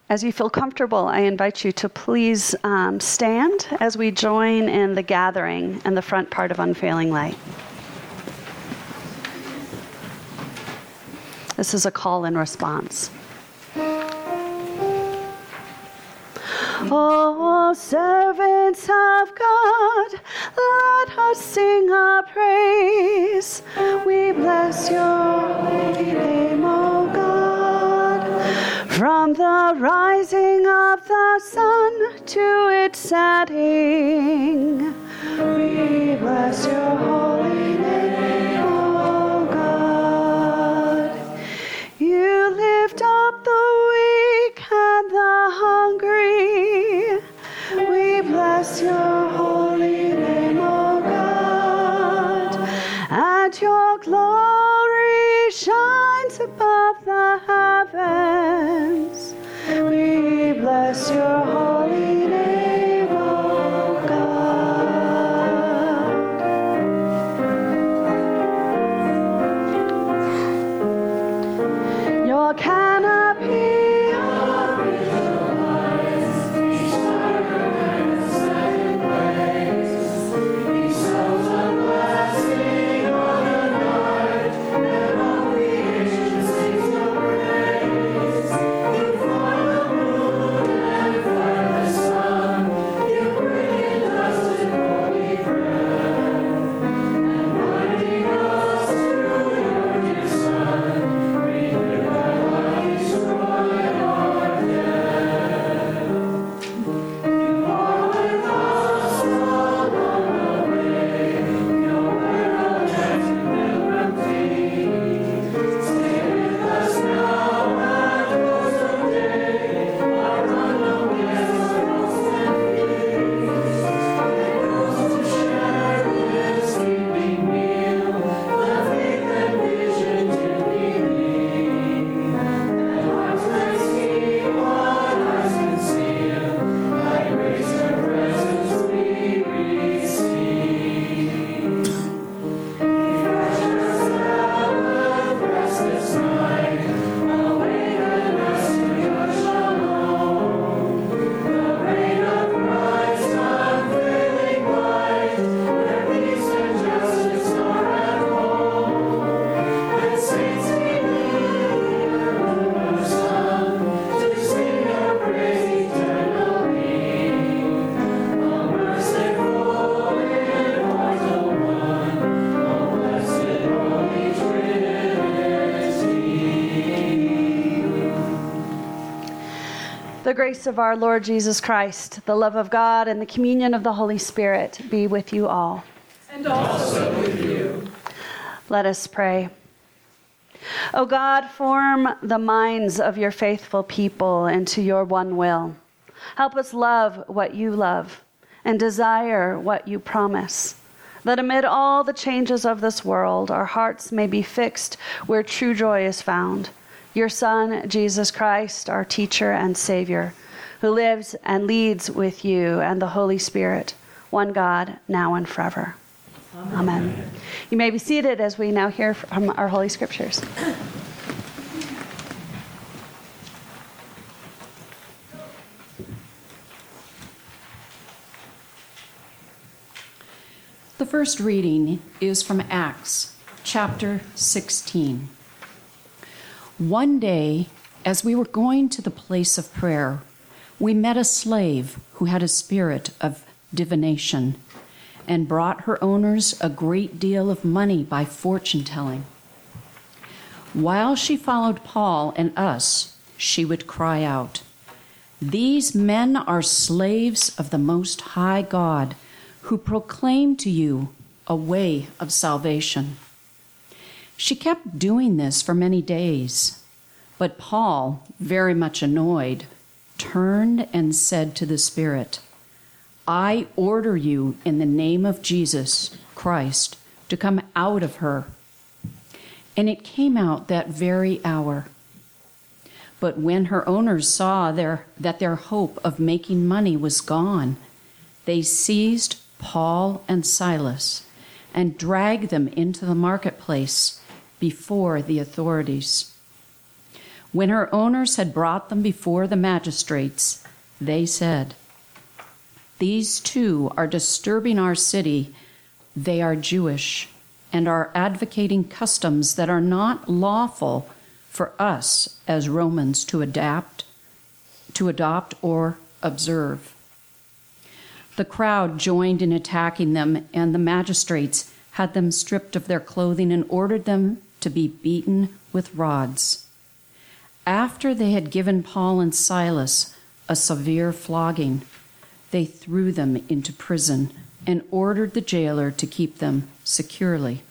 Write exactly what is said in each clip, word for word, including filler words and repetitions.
As you feel comfortable, I invite you to please um, stand as we join in the gathering in the front part of Unfailing Light. This is a call and response. Oh, servants of God, let us sing our praise. We bless your holy name, O God. From the rising of the sun to its setting, we bless your holy name, O God. You lift up the weak and the hungry. We bless your holy name, O God. And your glory shines above the heavens. We bless your holy name, O God. Your canopy The grace of our Lord Jesus Christ, the love of God, and the communion of the Holy Spirit be with you all. And also with you. Let us pray. O God, form the minds of your faithful people into your one will. Help us love what you love and desire what you promise. That amid all the changes of this world, our hearts may be fixed where true joy is found. Your Son, Jesus Christ, our teacher and Savior, who lives and leads with you and the Holy Spirit, one God, now and forever. Amen. Amen. You may be seated as we now hear from our Holy Scriptures. The first reading is from Acts chapter sixteen. One day, as we were going to the place of prayer, we met a slave who had a spirit of divination and brought her owners a great deal of money by fortune-telling. While she followed Paul and us, she would cry out, "These men are slaves of the Most High God, who proclaim to you a way of salvation." She kept doing this for many days, but Paul, very much annoyed, turned and said to the Spirit, "I order you in the name of Jesus Christ to come out of her." And it came out that very hour. But when her owners saw their, that their hope of making money was gone, they seized Paul and Silas and dragged them into the marketplace before the authorities. When her owners had brought them before the magistrates, they said, "These two are disturbing our city. They are Jewish and are advocating customs that are not lawful for us as Romans to adapt, to adopt or observe." The crowd joined in attacking them, and the magistrates had them stripped of their clothing and ordered them to be beaten with rods. After they had given Paul and Silas a severe flogging, they threw them into prison and ordered the jailer to keep them securely.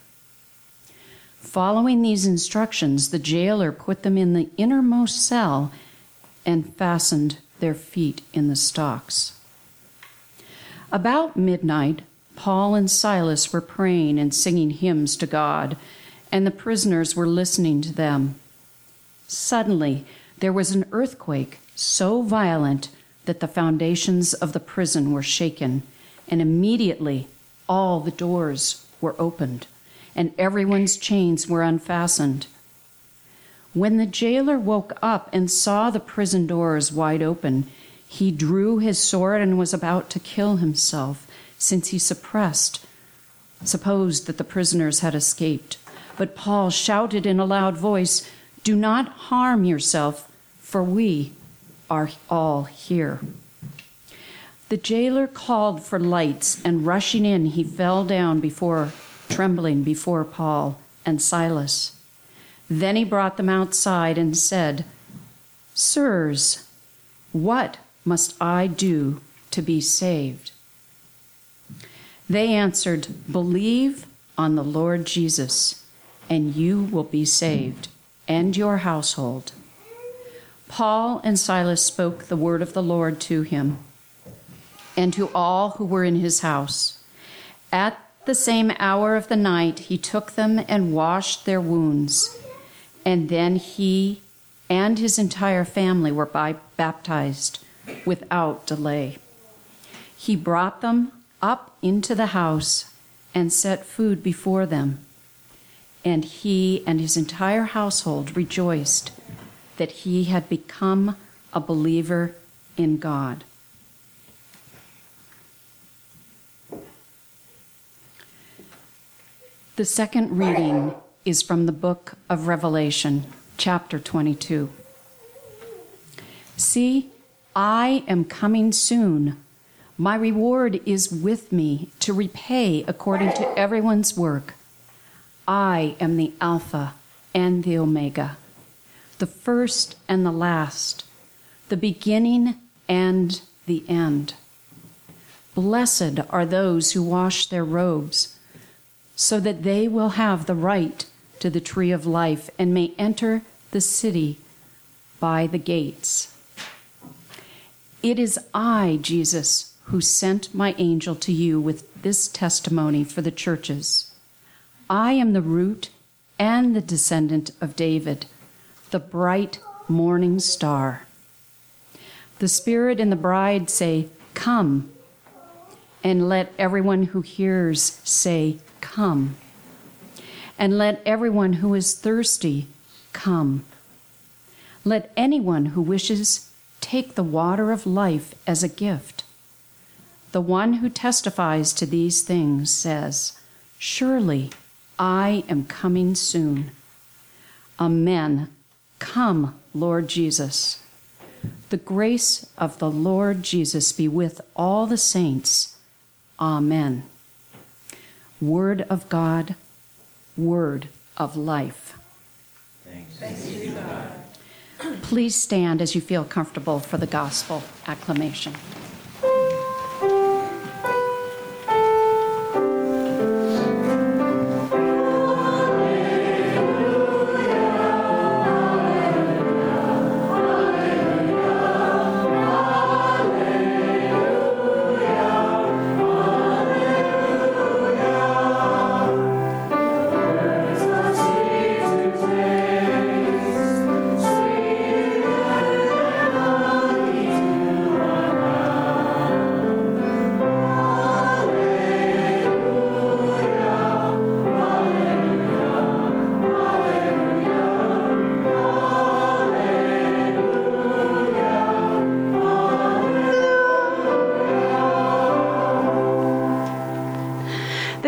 Following these instructions, the jailer put them in the innermost cell and fastened their feet in the stocks. About midnight, Paul and Silas were praying and singing hymns to God, and the prisoners were listening to them. Suddenly, there was an earthquake so violent that the foundations of the prison were shaken, and immediately all the doors were opened, and everyone's chains were unfastened. When the jailer woke up and saw the prison doors wide open, he drew his sword and was about to kill himself, since he suppressed, supposed that the prisoners had escaped. But Paul shouted in a loud voice, "Do not harm yourself, for we are all here." The jailer called for lights, and rushing in, he fell down before, trembling before Paul and Silas. Then he brought them outside and said, "Sirs, what must I do to be saved?" They answered, "Believe on the Lord Jesus, and you will be saved, and your household." Paul and Silas spoke the word of the Lord to him and to all who were in his house. At the same hour of the night, he took them and washed their wounds, and then he and his entire family were by- baptized without delay. He brought them up into the house and set food before them, and he and his entire household rejoiced that he had become a believer in God. The second reading is from the book of Revelation, chapter twenty-two. "See, I am coming soon. My reward is with me to repay according to everyone's work. I am the Alpha and the Omega, the first and the last, the beginning and the end. Blessed are those who wash their robes, so that they will have the right to the tree of life and may enter the city by the gates. It is I, Jesus, who sent my angel to you with this testimony for the churches. I am the root and the descendant of David, the bright morning star. The Spirit and the bride say, 'Come,' and let everyone who hears say, 'Come.' And let everyone who is thirsty come. Let anyone who wishes take the water of life as a gift. The one who testifies to these things says, 'Surely I am coming soon.' Amen. Come, Lord Jesus. The grace of the Lord Jesus be with all the saints. Amen." Word of God, word of life. Thanks be to God. Please stand as you feel comfortable for the gospel acclamation.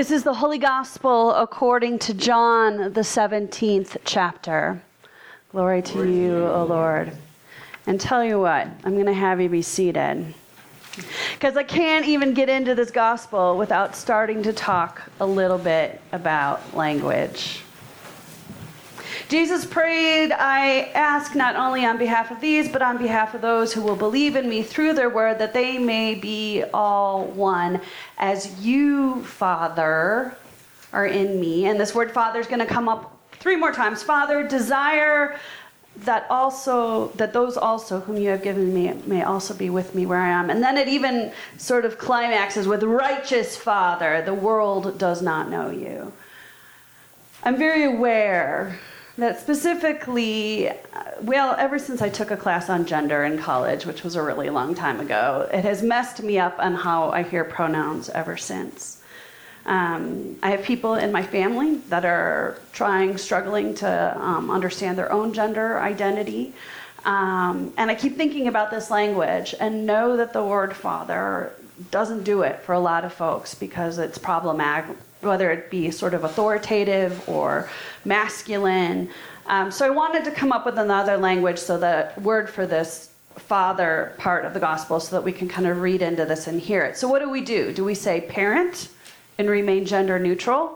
This is the Holy Gospel according to John, the seventeenth chapter. Glory to you, O Lord. And tell you what, I'm going to have you be seated. Because I can't even get into this gospel without starting to talk a little bit about language. Jesus prayed, I ask not only on behalf of these, but on behalf of those who will believe in me through their word, that they may be all one, as you, Father, are in me. And this word Father is going to come up three more times. Father, desire that also, that those also whom you have given me may also be with me where I am. And then it even sort of climaxes with righteous Father, the world does not know you. I'm very aware that specifically, well, ever since I took a class on gender in college, which was a really long time ago, it has messed me up on how I hear pronouns ever since. Um, I have people in my family that are trying, struggling to um, understand their own gender identity. Um, and I keep thinking about this language and know that the word father doesn't do it for a lot of folks because it's problematic, whether it be sort of authoritative or masculine. Um, so I wanted to come up with another language, so the word for this father part of the gospel, so that we can kind of read into this and hear it. So what do we do? Do we say parent and remain gender neutral?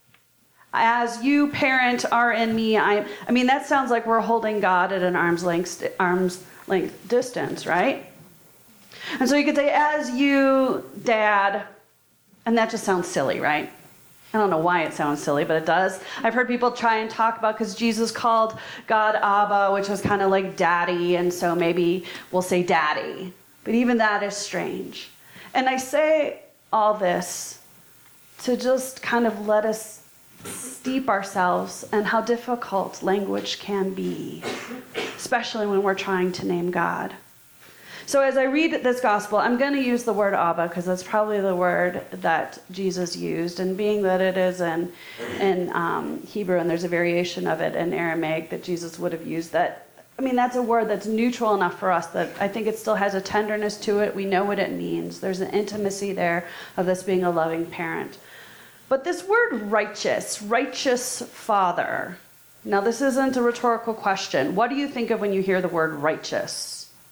As you, parent, are in me, I I mean, that sounds like we're holding God at an arm's length, arm's length distance, right? And so you could say, as you, dad, and that just sounds silly, right? I don't know why it sounds silly, but it does. I've heard people try and talk about, because Jesus called God Abba, which was kind of like daddy, and so maybe we'll say daddy. But even that is strange. And I say all this to just kind of let us steep ourselves in how difficult language can be, especially when we're trying to name God. So as I read this gospel, I'm going to use the word Abba because that's probably the word that Jesus used. And being that it is in, in um, Hebrew, and there's a variation of it in Aramaic that Jesus would have used, that, I mean, that's a word that's neutral enough for us that I think it still has a tenderness to it. We know what it means. There's an intimacy there of this being a loving parent. But this word righteous, righteous father. Now, this isn't a rhetorical question. What do you think of when you hear the word righteous?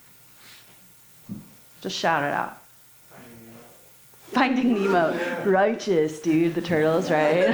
Just shout it out. Finding Nemo. Finding Nemo. Righteous, dude. The turtles, right?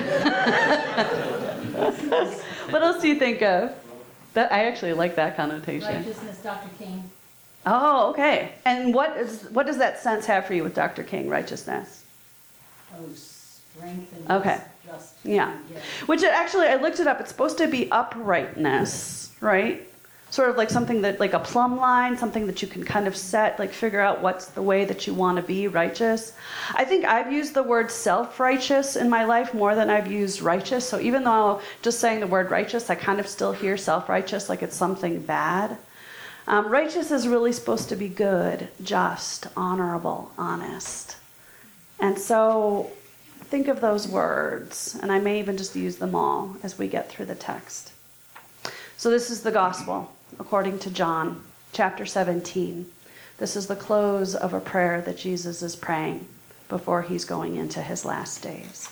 What else do you think of? That I actually like that connotation. Righteousness, Doctor King. Oh, okay. And what is what does that sense have for you with Doctor King, righteousness? Oh, strength and okay. just. Yeah. yeah. Which it actually, I looked it up. It's supposed to be uprightness, right? Sort of like something that, like a plumb line, something that you can kind of set, like figure out what's the way that you want to be righteous. I think I've used the word self-righteous in my life more than I've used righteous. So even though just saying the word righteous, I kind of still hear self-righteous like it's something bad. Um, righteous is really supposed to be good, just, honorable, honest. And so think of those words, and I may even just use them all as we get through the text. So this is the gospel according to John, chapter seventeen. This is the close of a prayer that Jesus is praying before he's going into his last days.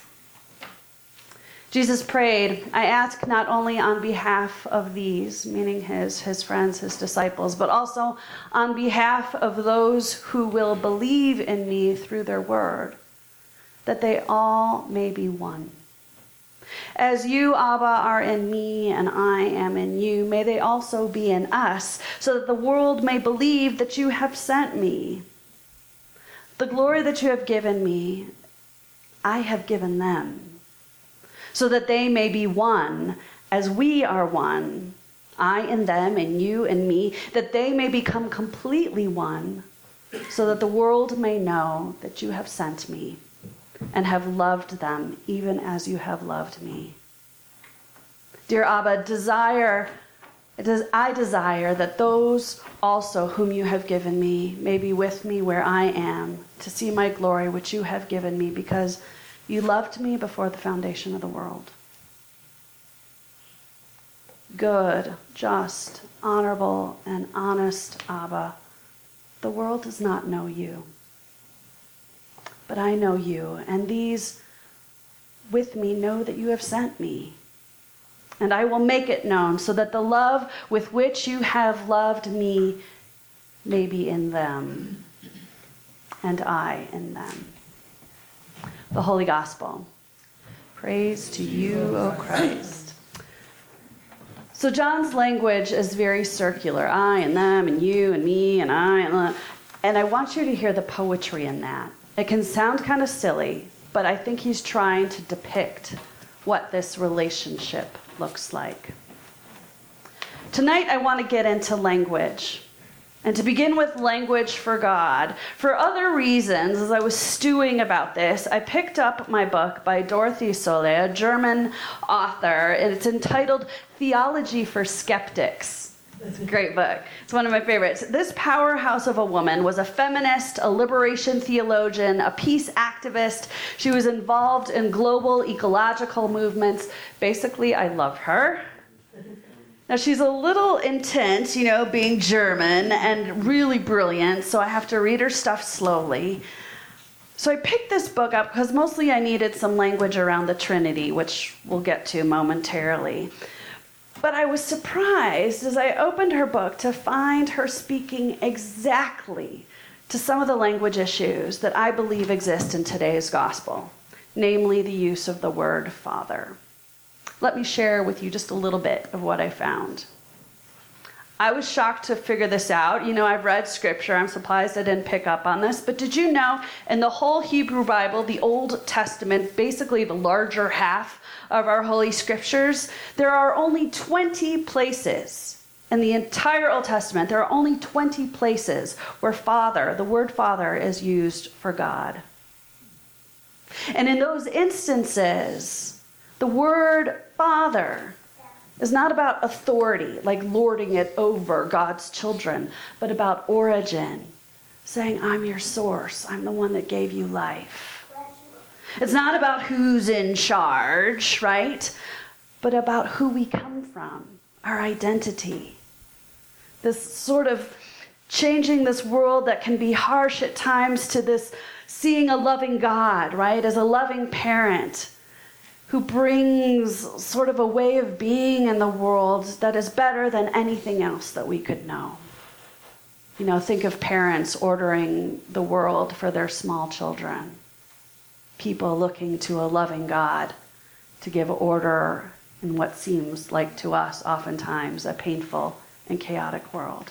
Jesus prayed, I ask not only on behalf of these, meaning his, his friends, his disciples, but also on behalf of those who will believe in me through their word, that they all may be one. As you, Abba, are in me and I am in you, may they also be in us, so that the world may believe that you have sent me. The glory that you have given me, I have given them, so that they may be one as we are one, I in them and you and me, that they may become completely one, so that the world may know that you have sent me and have loved them even as you have loved me. Dear Abba, desire, I desire that those also whom you have given me may be with me where I am, to see my glory which you have given me, because you loved me before the foundation of the world. Good, just, honorable, and honest Abba, the world does not know you. But I know you, and these with me know that you have sent me. And I will make it known so that the love with which you have loved me may be in them, and I in them. The Holy Gospel. Praise to you, O Christ. So John's language is very circular. I and them and you and me and I. And, and I want you to hear the poetry in that. It can sound kind of silly, but I think he's trying to depict what this relationship looks like. Tonight I want to get into language. And to begin with language for God. For other reasons, as I was stewing about this, I picked up my book by Dorothee Sölle, a German author, and it's entitled Theology for Skeptics. It's a great book. It's one of my favorites. This powerhouse of a woman was a feminist, a liberation theologian, a peace activist. She was involved in global ecological movements. Basically, I love her. Now, she's a little intense, you know, being German and really brilliant, so I have to read her stuff slowly. So I picked this book up because mostly I needed some language around the Trinity, which we'll get to momentarily. But I was surprised as I opened her book to find her speaking exactly to some of the language issues that I believe exist in today's gospel, namely the use of the word Father. Let me share with you just a little bit of what I found. I was shocked to figure this out. You know, I've read scripture. I'm surprised I didn't pick up on this. But did you know in the whole Hebrew Bible, the Old Testament, basically the larger half of our Holy Scriptures, there are only twenty places in the entire Old Testament. There are only twenty places where Father, the word Father, is used for God. And in those instances, the word Father is not about authority, like lording it over God's children, but about origin, saying, I'm your source. I'm the one that gave you life. It's not about who's in charge, right? But about who we come from, our identity. This sort of changing this world that can be harsh at times to this seeing a loving God, right? As a loving parent who brings sort of a way of being in the world that is better than anything else that we could know. You know, think of parents ordering the world for their small children. People looking to a loving God to give order in what seems like to us oftentimes a painful and chaotic world.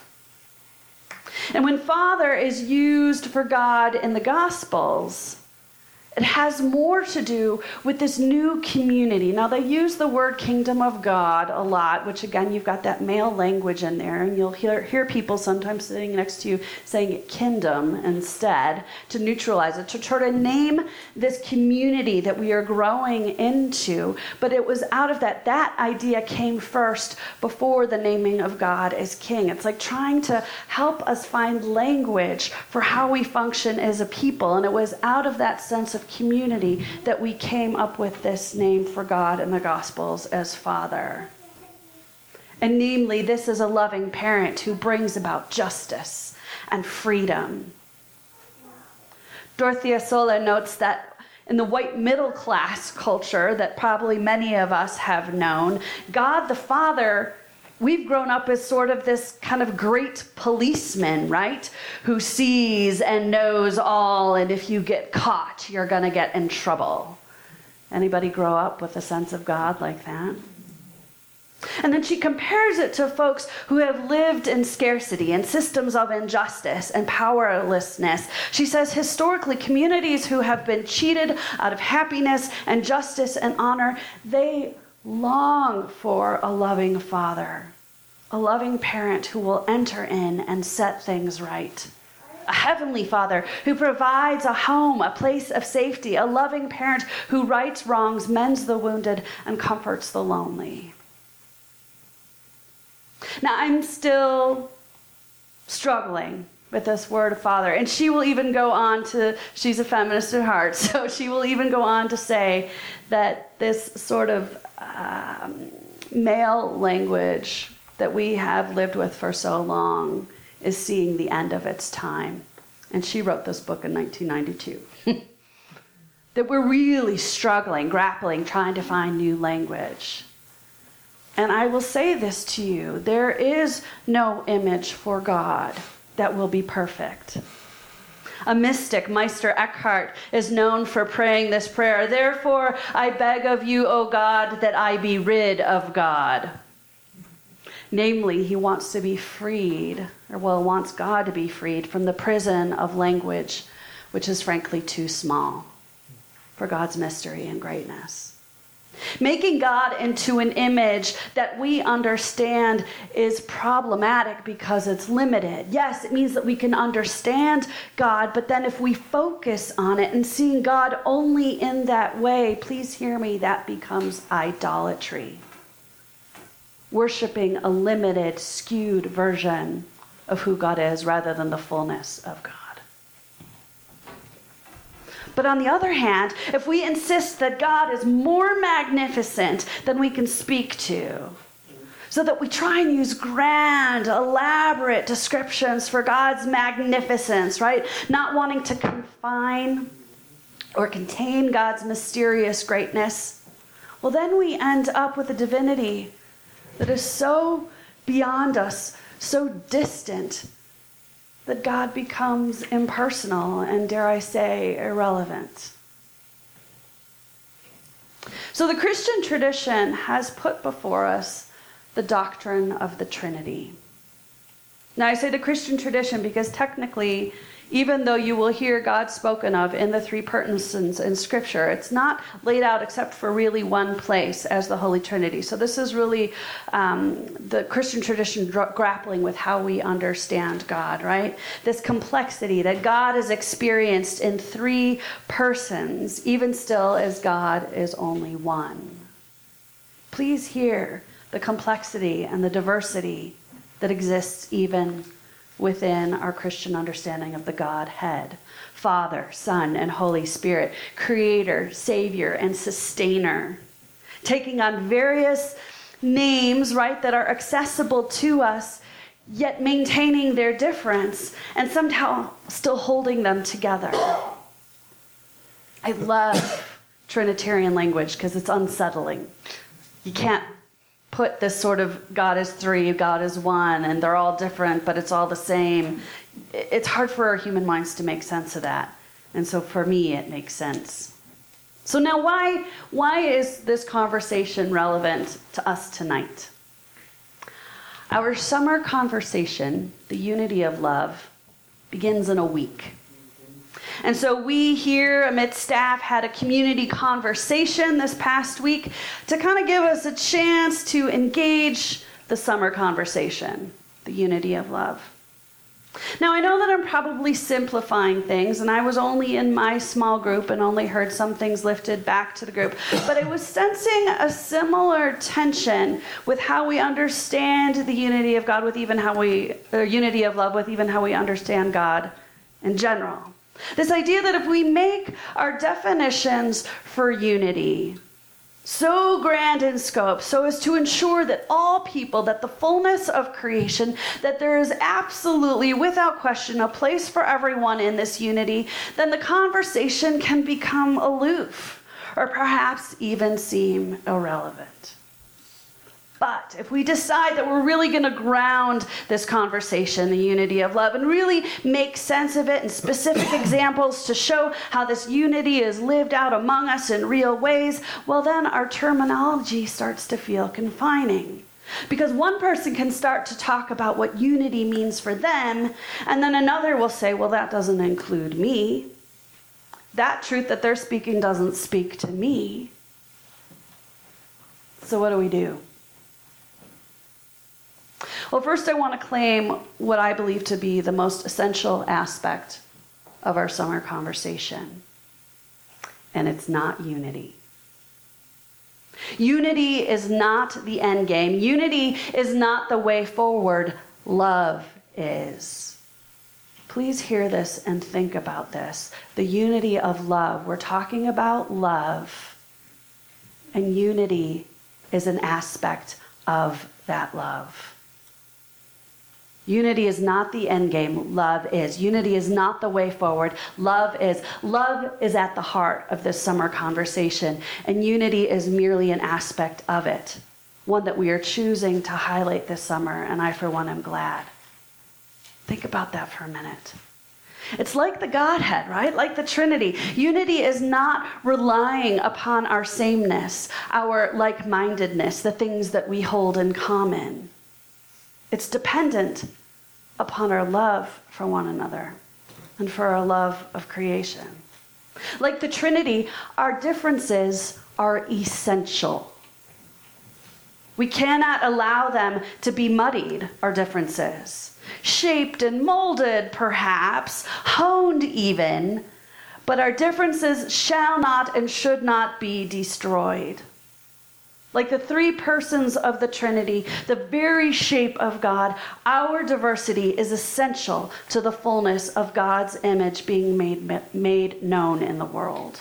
And when Father is used for God in the Gospels, it has more to do with this new community. Now, they use the word kingdom of God a lot, which, again, you've got that male language in there, and you'll hear, hear people sometimes sitting next to you saying kingdom instead to neutralize it, to try to name this community that we are growing into. But it was out of that. That idea came first before the naming of God as king. It's like trying to help us find language for how we function as a people, and it was out of that sense of community that we came up with this name for God in the Gospels as Father. And namely, this is a loving parent who brings about justice and freedom. Dorothea Sölle notes that in the white middle class culture that probably many of us have known, God the Father, we've grown up as sort of this kind of great policeman, right? Who sees and knows all, and if you get caught, you're going to get in trouble. Anybody grow up with a sense of God like that? And then she compares it to folks who have lived in scarcity and systems of injustice and powerlessness. She says historically, communities who have been cheated out of happiness and justice and honor, they long for a loving Father, a loving parent who will enter in and set things right. A heavenly Father who provides a home, a place of safety, a loving parent who rights wrongs, mends the wounded, and comforts the lonely. Now, I'm still struggling with this word Father. And she will even go on to, she's a feminist at heart, so she will even go on to say that this sort of um, male language that we have lived with for so long is seeing the end of its time. And she wrote this book in nineteen ninety-two. that we're really struggling, grappling, trying to find new language. And I will say this to you, there is no image for God that will be perfect. A mystic, Meister Eckhart, is known for praying this prayer, "Therefore, I beg of you, O God, that I be rid of God." Namely, he wants to be freed, or well, wants God to be freed from the prison of language, which is frankly too small for God's mystery and greatness. Making God into an image that we understand is problematic because it's limited. Yes, it means that we can understand God, but then if we focus on it and seeing God only in that way, please hear me, that becomes idolatry. Worshiping a limited, skewed version of who God is rather than the fullness of God. But on the other hand, if we insist that God is more magnificent than we can speak to, so that we try and use grand, elaborate descriptions for God's magnificence, right? Not wanting to confine or contain God's mysterious greatness, well, then we end up with a divinity that is so beyond us, so distant, that God becomes impersonal and, dare I say, irrelevant. So the Christian tradition has put before us the doctrine of the Trinity. Now I say the Christian tradition because technically, even though you will hear God spoken of in the three persons in Scripture, it's not laid out except for really one place as the Holy Trinity. So this is really um, the Christian tradition dra- grappling with how we understand God, right? This complexity that God is experienced in three persons, even still as God is only one. Please hear the complexity and the diversity that exists even within our Christian understanding of the Godhead. Father, Son, and Holy Spirit, Creator, Savior, and Sustainer. Taking on various names, right, that are accessible to us, yet maintaining their difference and somehow still holding them together. I love Trinitarian language because it's unsettling. You can't put this sort of God is three, God is one, and they're all different, but it's all the same. It's hard for our human minds to make sense of that. And so for me, it makes sense. So now why, why is this conversation relevant to us tonight? Our summer conversation, the unity of love, begins in a week. And so we here amidst staff had a community conversation this past week to kind of give us a chance to engage the summer conversation, the unity of love. Now, I know that I'm probably simplifying things, and I was only in my small group and only heard some things lifted back to the group, but I was sensing a similar tension with how we understand the unity of God with even how we, or unity of love with even how we understand God in general. This idea that if we make our definitions for unity so grand in scope, so as to ensure that all people, that the fullness of creation, that there is absolutely, without question, a place for everyone in this unity, then the conversation can become aloof, or perhaps even seem irrelevant. But if we decide that we're really going to ground this conversation, the unity of love, and really make sense of it in specific examples to show how this unity is lived out among us in real ways, well, then our terminology starts to feel confining. Because one person can start to talk about what unity means for them, and then another will say, well, that doesn't include me. That truth that they're speaking doesn't speak to me. So what do we do? Well, first I want to claim what I believe to be the most essential aspect of our summer conversation. And it's not unity. Unity is not the end game. Unity is not the way forward. Love is. Please hear this and think about this. The unity of love. We're talking about love. And unity is an aspect of that love. Unity is not the end game. Love is. Unity is not the way forward. Love is. Love is at the heart of this summer conversation, and unity is merely an aspect of it, one that we are choosing to highlight this summer, and I, for one, am glad. Think about that for a minute. It's like the Godhead, right? Like the Trinity. Unity is not relying upon our sameness, our like-mindedness, the things that we hold in common. It's dependent upon our love for one another and for our love of creation. Like the Trinity, our differences are essential. We cannot allow them to be muddied, our differences. Shaped and molded, perhaps, honed even, but our differences shall not and should not be destroyed. Like the three persons of the Trinity, the very shape of God, our diversity is essential to the fullness of God's image being made, made known in the world.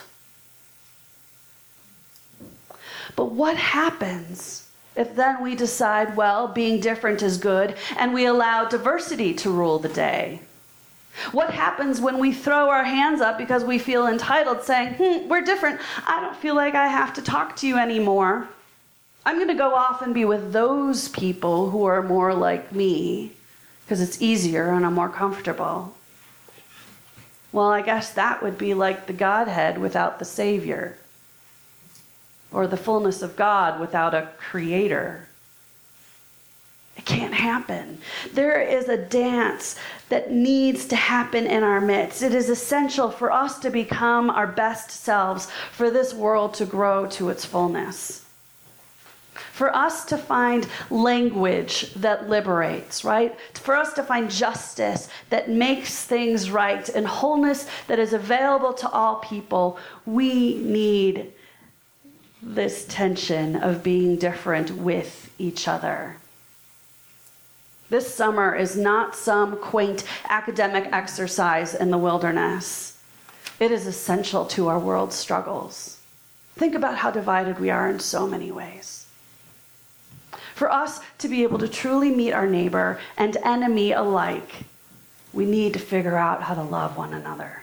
But what happens if then we decide, well, being different is good, and we allow diversity to rule the day? What happens when we throw our hands up because we feel entitled, saying, hmm, we're different. I don't feel like I have to talk to you anymore. I'm going to go off and be with those people who are more like me because it's easier and I'm more comfortable. Well, I guess that would be like the Godhead without the Savior, or the fullness of God without a creator. It can't happen. There is a dance that needs to happen in our midst. It is essential for us to become our best selves, for this world to grow to its fullness. For us to find language that liberates, right? For us to find justice that makes things right and wholeness that is available to all people, we need this tension of being different with each other. This summer is not some quaint academic exercise in the wilderness. It is essential to our world's struggles. Think about how divided we are in so many ways. For us to be able to truly meet our neighbor and enemy alike, we need to figure out how to love one another.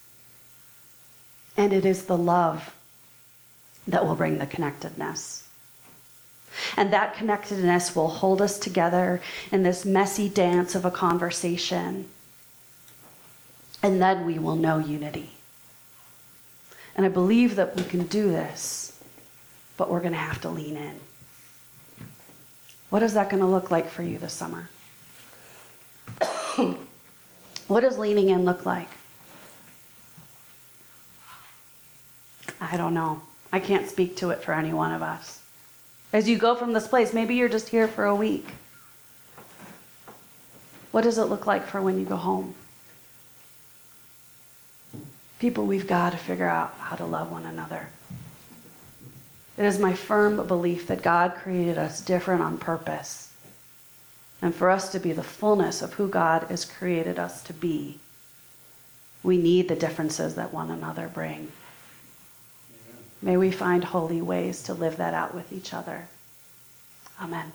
And it is the love that will bring the connectedness. And that connectedness will hold us together in this messy dance of a conversation. And then we will know unity. And I believe that we can do this, but we're going to have to lean in. What is that going to look like for you this summer? What does leaning in look like? I don't know. I can't speak to it for any one of us. As you go from this place, maybe you're just here for a week. What does it look like for when you go home? People, we've got to figure out how to love one another. It is my firm belief that God created us different on purpose. And for us to be the fullness of who God has created us to be, we need the differences that one another bring. May we find holy ways to live that out with each other. Amen.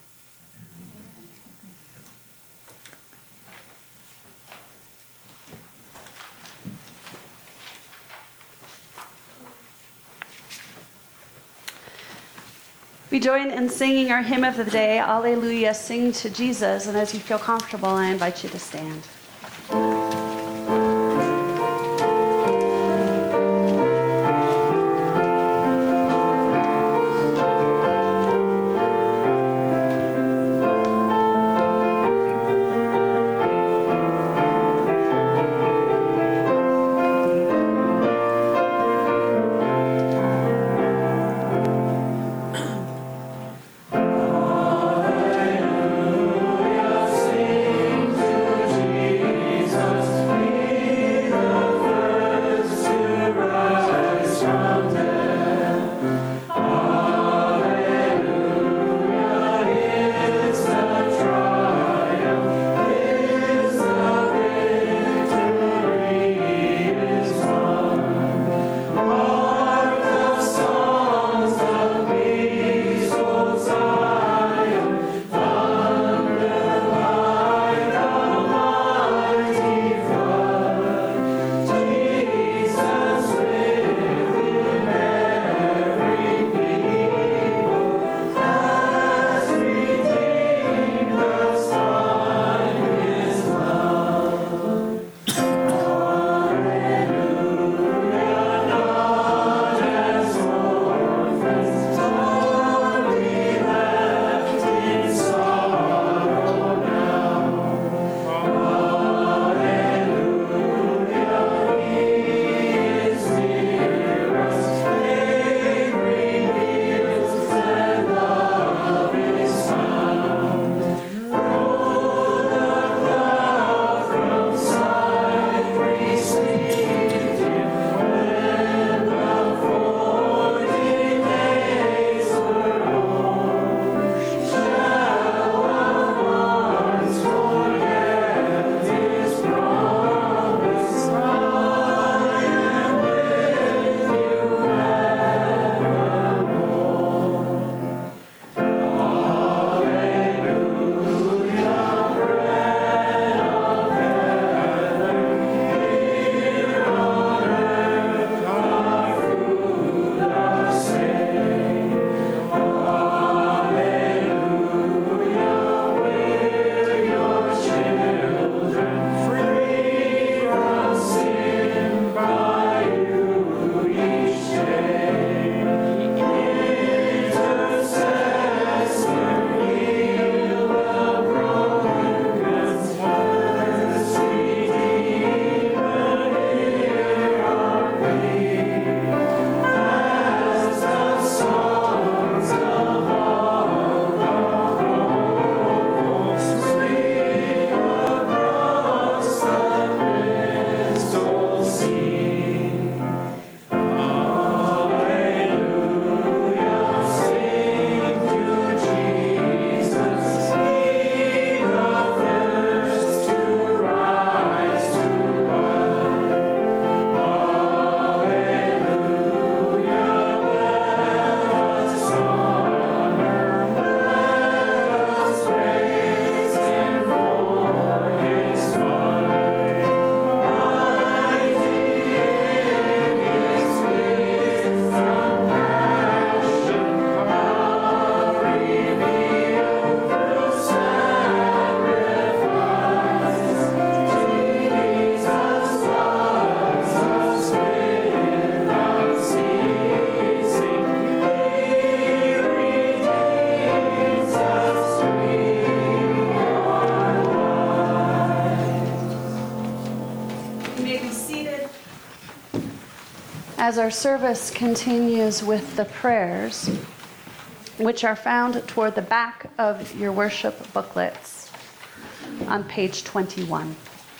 We join in singing our hymn of the day, Alleluia, Sing to Jesus. And as you feel comfortable, I invite you to stand. Jesus. as our service continues with the prayers, which are found toward the back of your worship booklets on page twenty-one.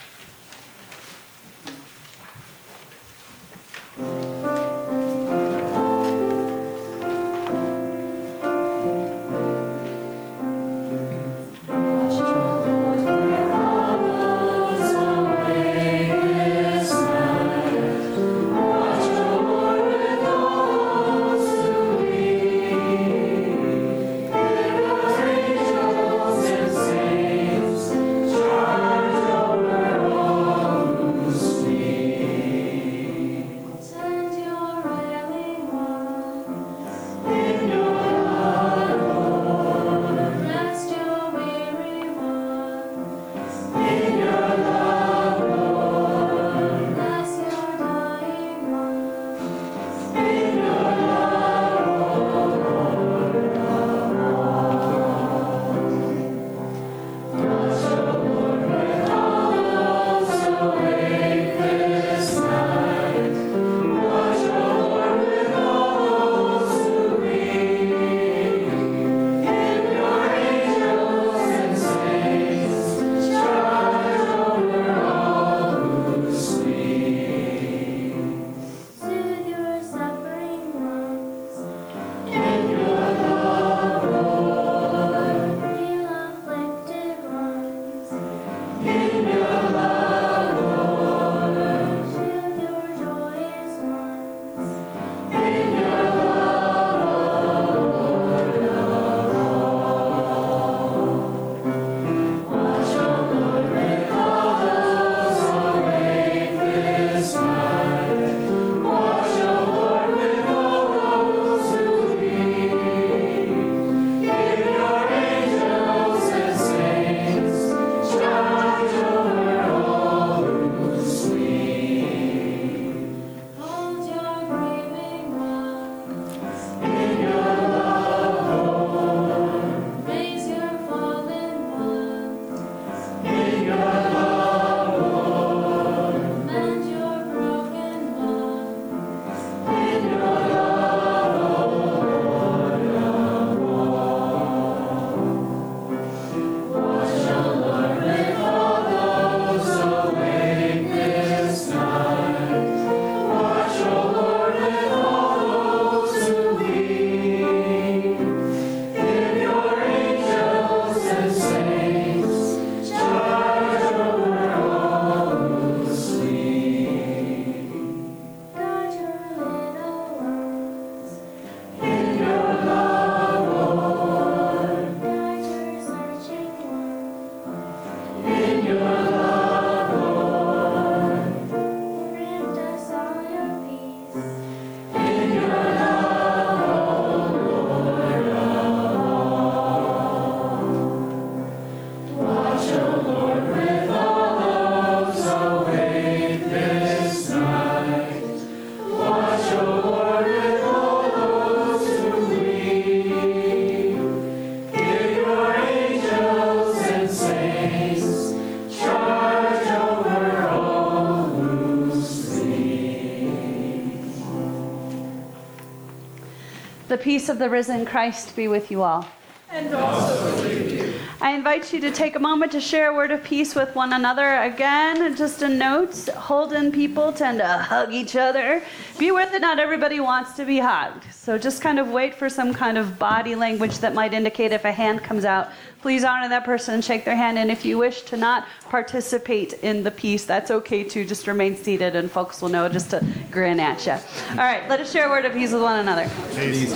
The peace of the risen Christ be with you all. And also with you. I invite you to take a moment to share a word of peace with one another. Again, just a note, Holden people tend to hug each other. Be aware that not everybody wants to be hugged. So just kind of wait for some kind of body language that might indicate if a hand comes out. Please honor that person and shake their hand. And if you wish to not participate in the peace, that's okay too. Just remain seated and folks will know just to grin at you. All right, let us share a word of peace with one another. Peace,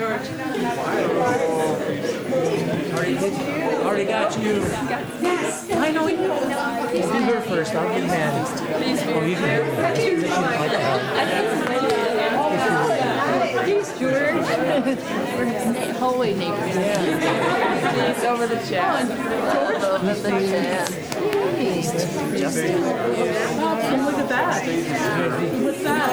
George. Already got you. Yes. I know. Do her first. I'll give Maddie. Please be Oh, you can do that. Please, George. We're hallway neighbors. Please, over the chat. Over the chat. Justin. Look at that. What's that?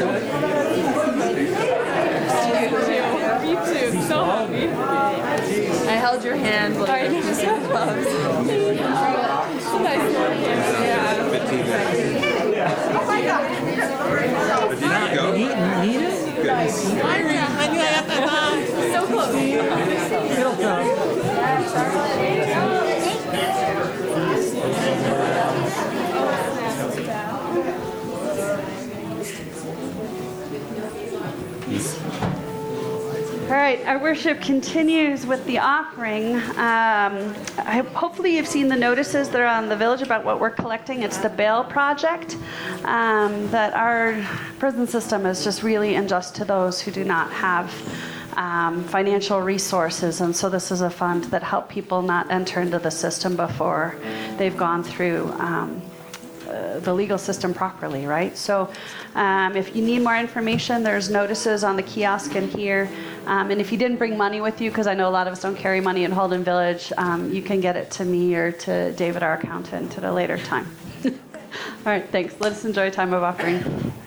Me too. So happy. I held your hand while you were so close. Nice little hand. Yeah. Oh my God. There you go. Need, need it? Nice. I knew I had that on. So close. It'll come. All right, our worship continues with the offering. Um, I, hopefully you've seen the notices that are on the village about what we're collecting. It's the Bail Project, um, that our prison system is just really unjust to those who do not have um, financial resources. And so this is a fund that helps people not enter into the system before they've gone through um, uh, the legal system properly, right? So um, if you need more information, there's notices on the kiosk in here. Um, and if you didn't bring money with you, because I know a lot of us don't carry money in Holden Village, um, you can get it to me or to David, our accountant, at a later time. All right, thanks. Let us enjoy a time of offering.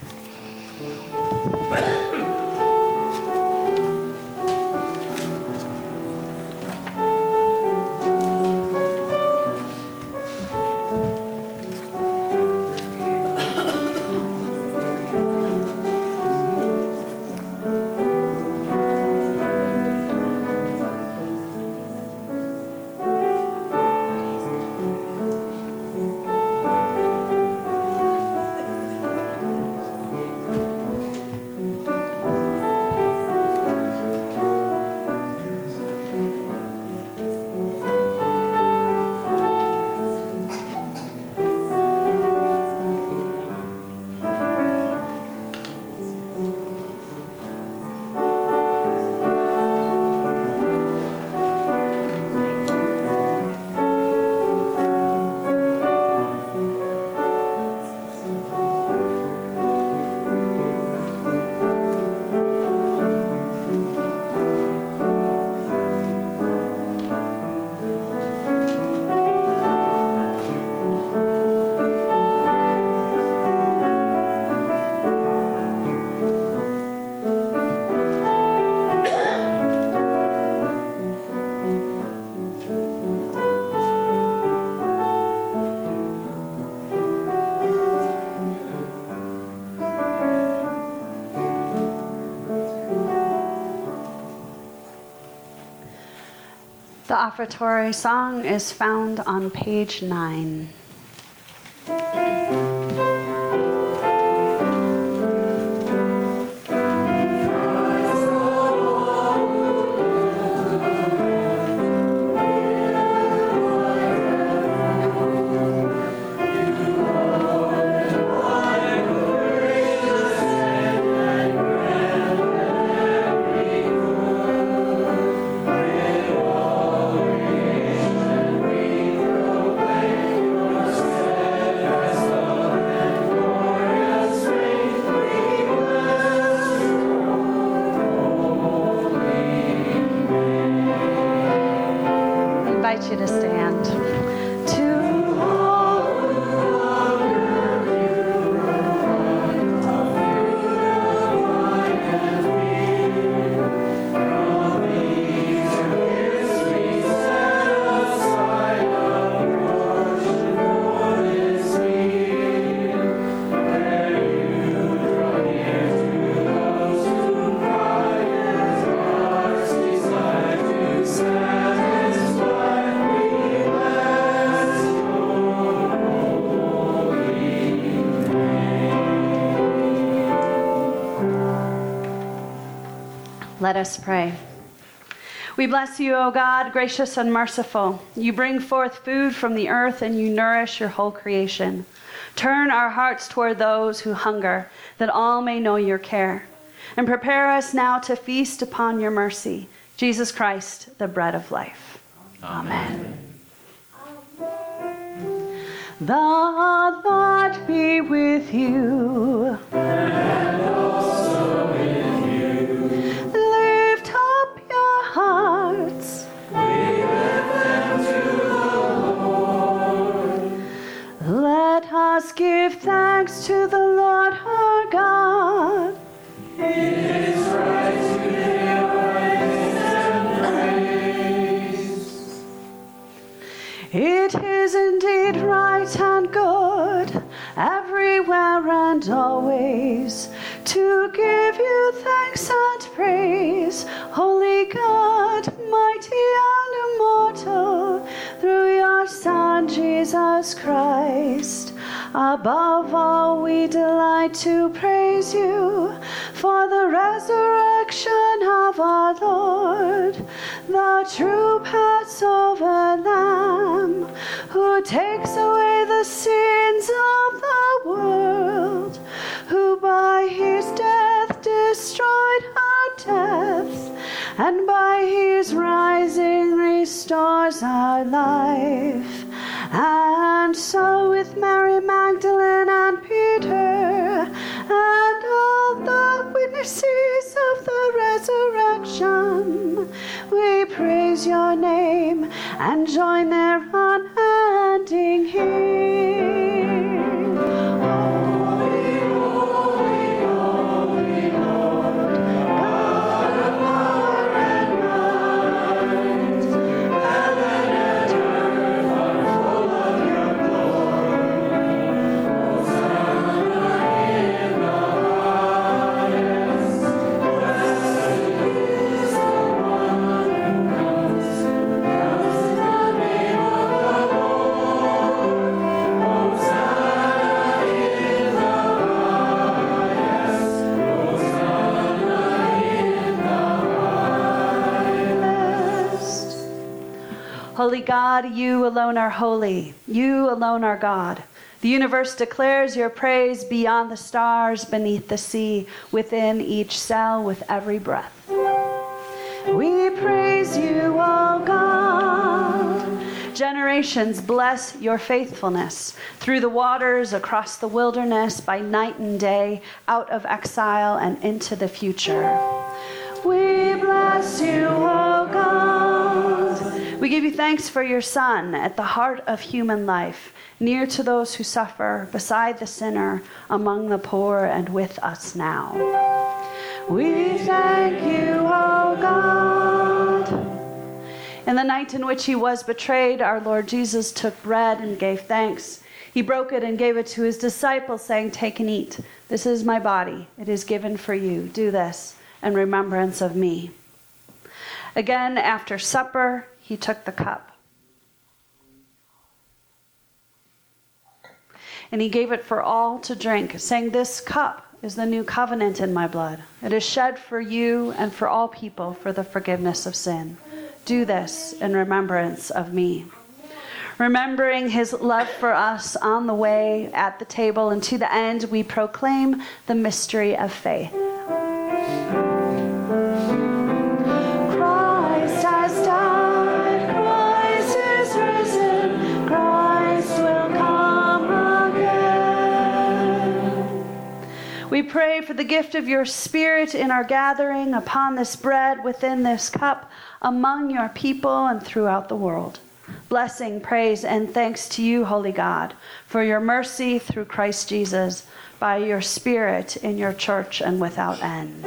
The offertory song is found on page nine. You to stand. To Let us pray. We bless you, O God, gracious and merciful. You bring forth food from the earth and you nourish your whole creation. Turn our hearts toward those who hunger, that all may know your care. and prepare us now to feast upon your mercy. Jesus Christ, the bread of life. Amen. Amen. The Lord be with you. And also with you. Lift up your hearts. We lift them to the Lord. Let us give thanks to the Lord our God. It is right to give praise and praise. It is indeed right and good, everywhere and always, to give you thanks and praise, Holy God, mighty and immortal, through your Son, Jesus Christ. Above all, we delight to praise you for the resurrection of our Lord, the true Passover Lamb, who takes away the sins of the world, who by his death destroyed our death, and by his rising restores our life. And so with Mary Magdalene and Peter and all the witnesses of the resurrection, we praise your name and join their unending hymn. Holy, holy, holy Lord, God of power and might, heaven and earth are full of your glory. Hosanna in the highest. Blessed is the one who comes. Comes in the name of the Lord. Hosanna in the highest. Hosanna in the highest. Holy God, you alone are holy. You alone are God. The universe declares your praise beyond the stars, beneath the sea, within each cell, with every breath. We praise you, O God. Generations bless your faithfulness. Through the waters, across the wilderness, by night and day, out of exile and into the future. We bless you, O God. We give you thanks for your Son at the heart of human life, near to those who suffer, beside the sinner, among the poor, and with us now. We thank you, O God. In the night in which he was betrayed, our Lord Jesus took bread and gave thanks. He broke it and gave it to his disciples, saying, "Take and eat. This is my body. It is given for you. Do this in remembrance of me." Again, after supper, he took the cup. And he gave it for all to drink, saying, "This cup is the new covenant in my blood. It is shed for you and for all people for the forgiveness of sin. Do this in remembrance of me." Remembering his love for us on the way, at the table, and to the end, we proclaim the mystery of faith. Christ has died, Christ is risen, Christ will come again. We pray for the gift of your Spirit in our gathering, upon this bread, within this cup, among your people and throughout the world. Blessing, praise, and thanks to you, Holy God, for your mercy through Christ Jesus, by your Spirit in your church and without end.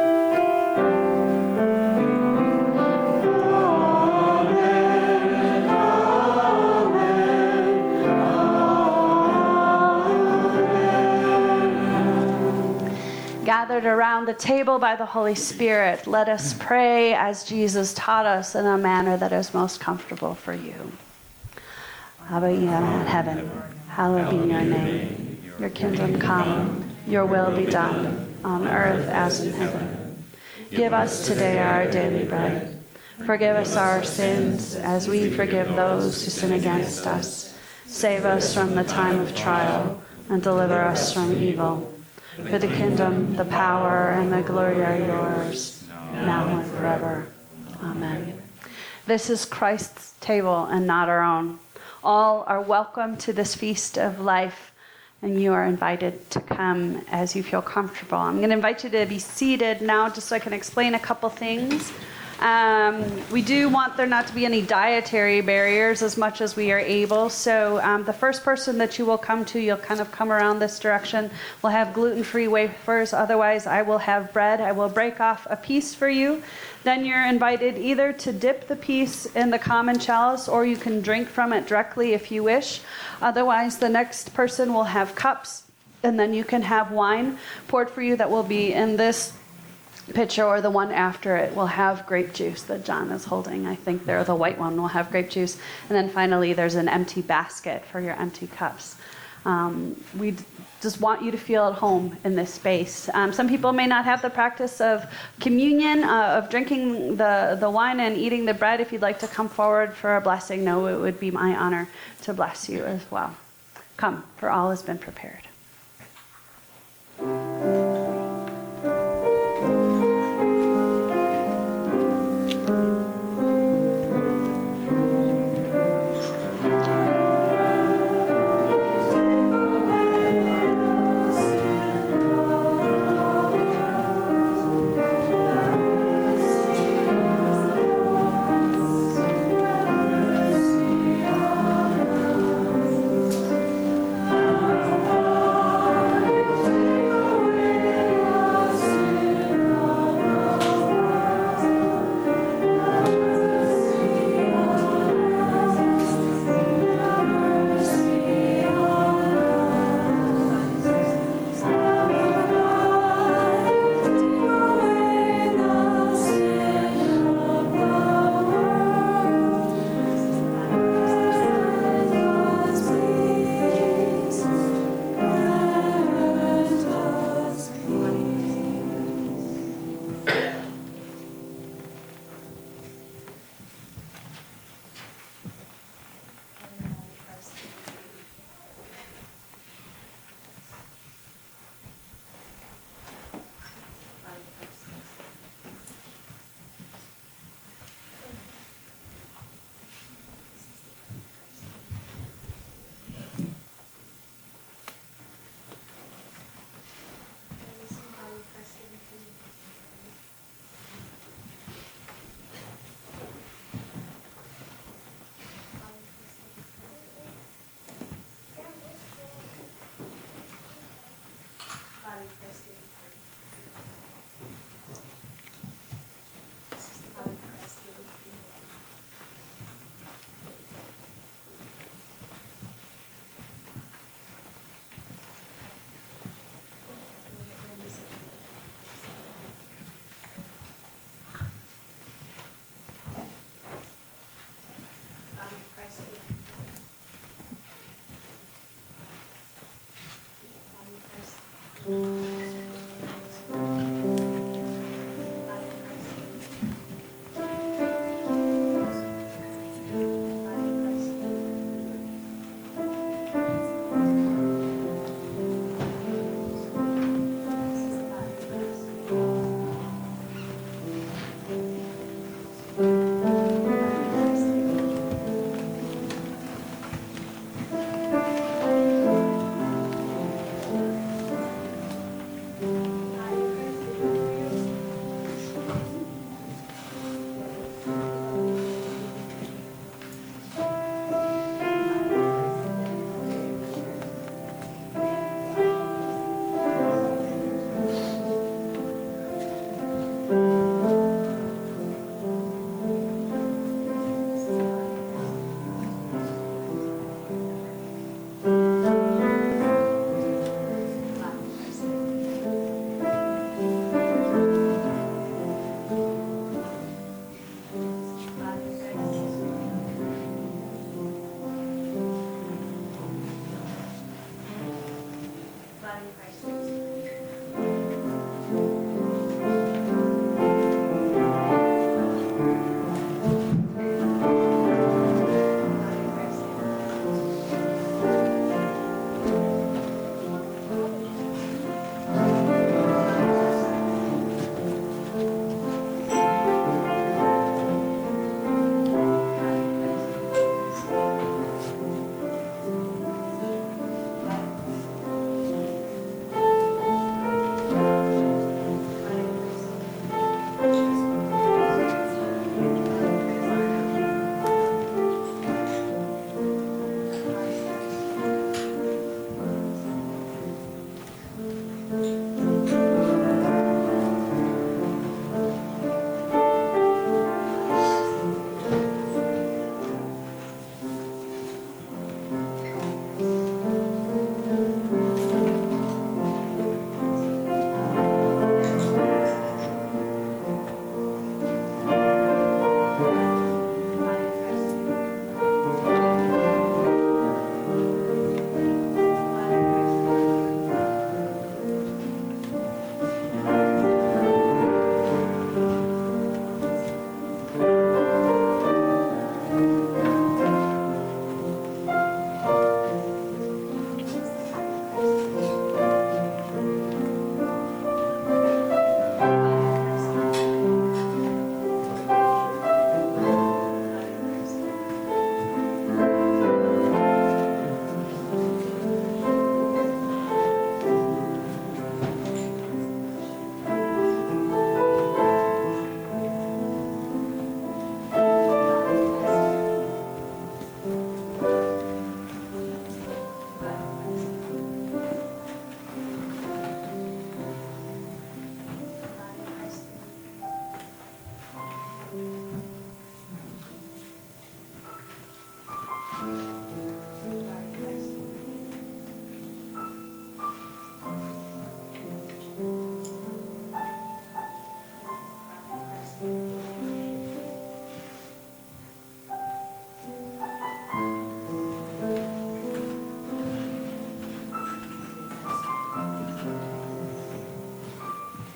Gathered around the table by the Holy Spirit, let us pray as Jesus taught us in a manner that is most comfortable for you. Abba, in heaven, hallowed be your name. Your kingdom come, your will be done, on earth as in heaven. Give us today our daily bread. Forgive us our sins, as we forgive those who sin against us. Save us from the time of trial, and deliver us from evil. For the kingdom, the power, and the glory are yours, now and forever. Amen. This is Christ's table and not our own. All are welcome to this feast of life, and you are invited to come as you feel comfortable. I'm going to invite you to be seated now just so I can explain a couple things. Um, we do want there not to be any dietary barriers as much as we are able. So um, the first person that you will come to, you'll kind of come around this direction. We'll have gluten-free wafers. Otherwise, I will have bread. I will break off a piece for you. Then you're invited either to dip the piece in the common chalice, or you can drink from it directly if you wish. Otherwise, the next person will have cups, and then you can have wine poured for you that will be in this pitcher, or the one after it will have grape juice that John is holding. I think there, the white one will have grape juice. And then finally, there's an empty basket for your empty cups. Um, we d- just want you to feel at home in this space. Um, some people may not have the practice of communion, uh, of drinking the, the wine and eating the bread. If you'd like to come forward for a blessing, no, it would be my honor to bless you as well. Come, for all has been prepared.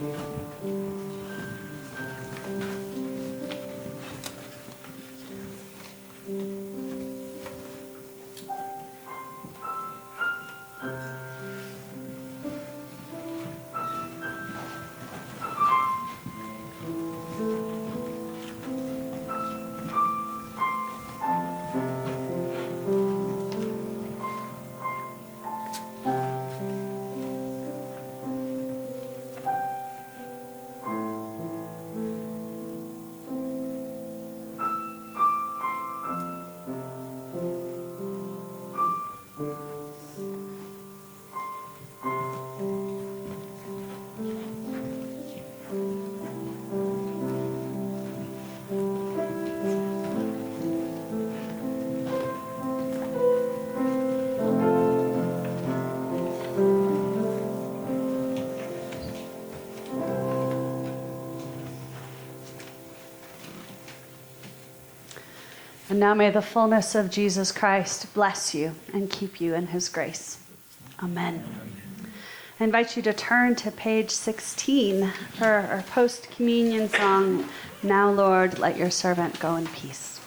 And now may the fullness of Jesus Christ bless you and keep you in his grace. Amen. I invite you to turn to page sixteen for our post-communion song, Now, Lord, Let Your Servant Go in Peace.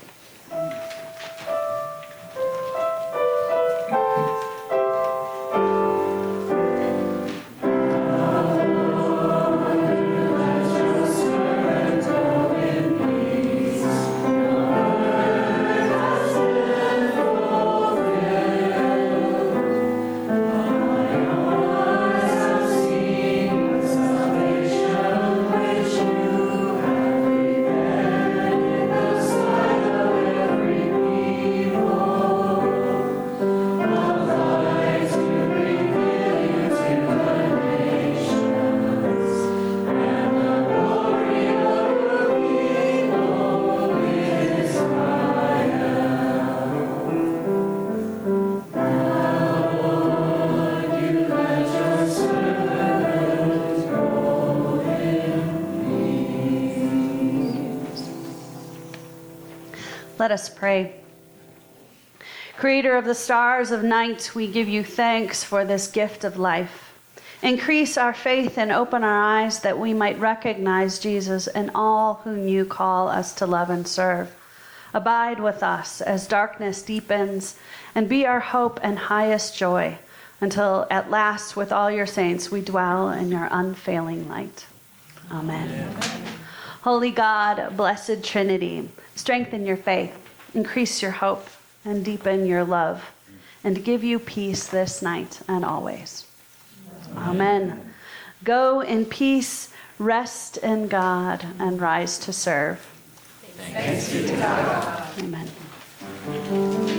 Let us pray. Creator of the stars of night, we give you thanks for this gift of life. Increase our faith and open our eyes that we might recognize Jesus in all whom you call us to love and serve. Abide with us as darkness deepens, and be our hope and highest joy, until at last with all your saints we dwell in your unfailing light. Amen. Amen. Holy God, blessed Trinity, strengthen your faith, increase your hope, and deepen your love, and give you peace this night and always. Amen. Go in peace, rest in God, and rise to serve. Thanks be to God. Amen.